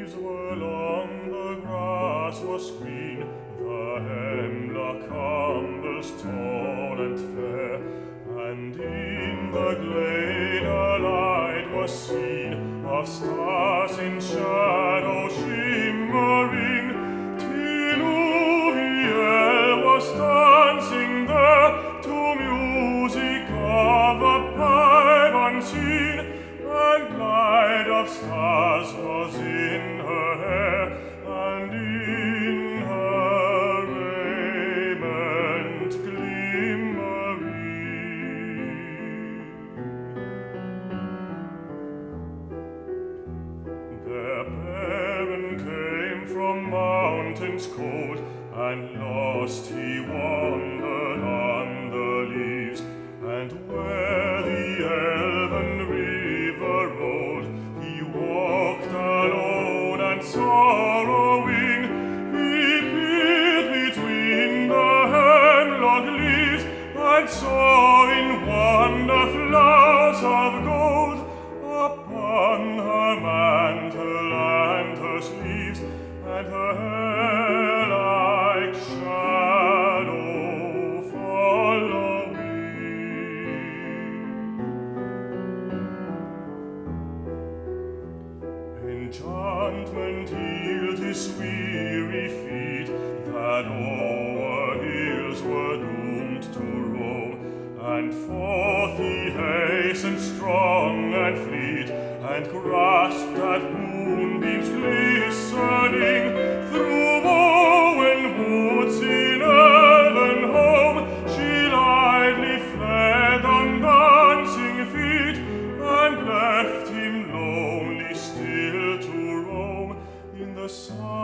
leaves were long, the grass was green, the hemlock umbels tall and fair, and in the glade a light was seen of stars in shadow shimmering, till Uviel was dancing there to music of a pipe unseen, and light of stars was in her hair, and in her raiment glimmering. Their parent came from mountains cold, and lost he wandered on the leaves, and where the elven river rolled, he walked alone and sorrowing. He peered between the hemlock leaves, and saw in wonder flowers of gold upon her mantle and her sleeves, and her hair like shadow following. Enchantment healed his weary feet, that o'er hills were doomed to roam, and forth he hastened strong and fleet, and grasped at moonbeams glistening, through woven woods in elven home she lightly fled on dancing feet, and left him lonely still to roam in the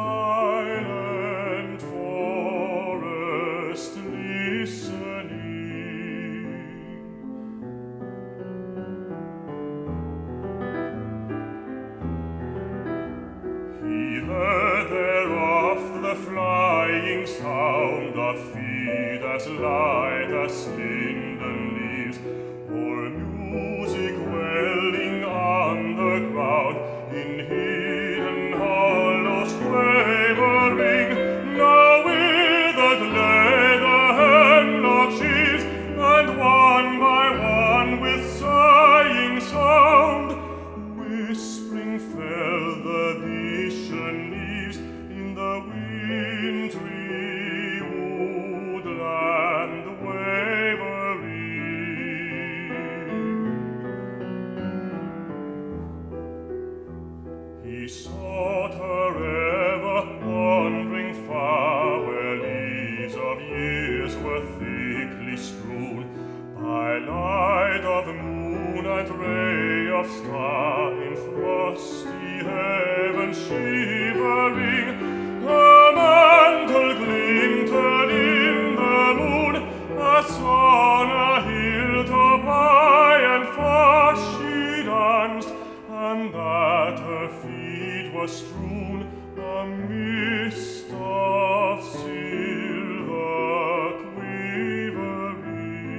silent forest listening. He heard thereof the flying sound of feet as light as linden leaves, or music welling on the ground in hidden hollows quavering. Now withered lay the hemlock sheaves, and one by one with sighing sound whispering fell the Bisham leaves in the wintry woodland wavering. He sought her ever, wandering far, where leaves of years were thickly strewn, by light of moon and ray of star, in frosty heaven shivering. Her mantle glinted in the moon, as on a hilltop high and far she danced, and at her feet was strewn a mist of silver quivering.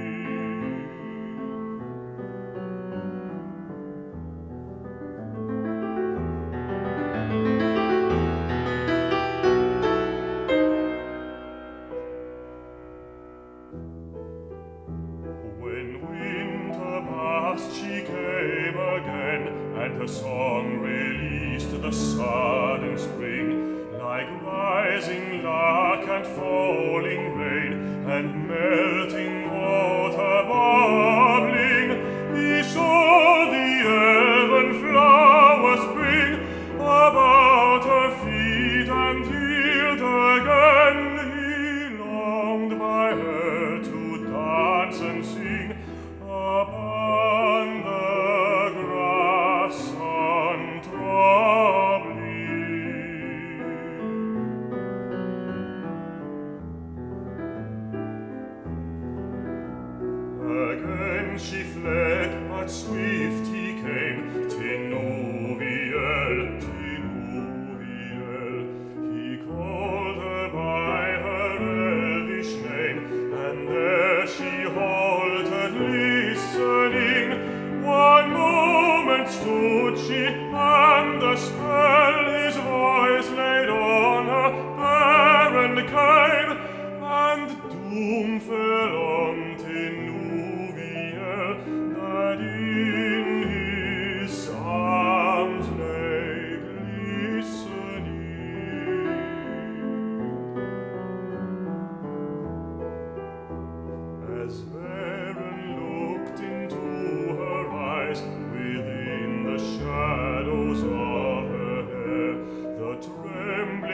When winter passed, she came again, and her song released the sudden spring, like rising lark and falling rain, and melting water bubbling. He saw the elven flowers bring about her feet, and healed again. He longed by her to dance and sing upon the grass untroubling.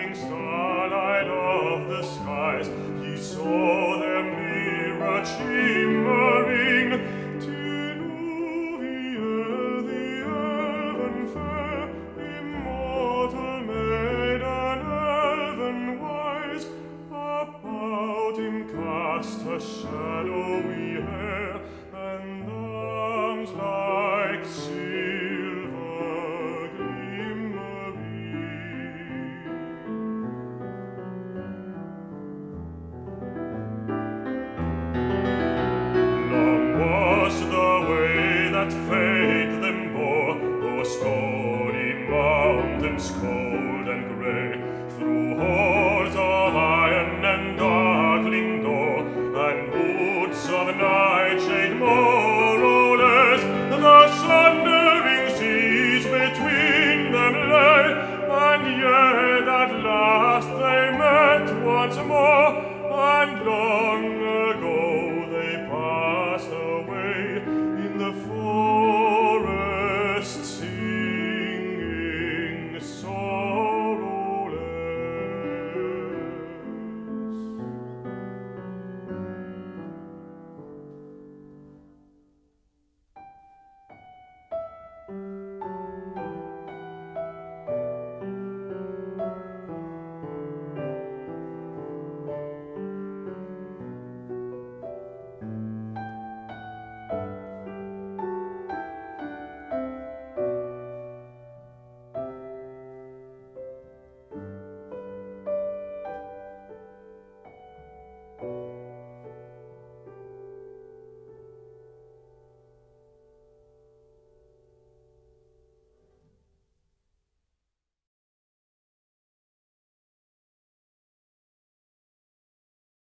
blazing starlight of the skies, he saw them near a chamber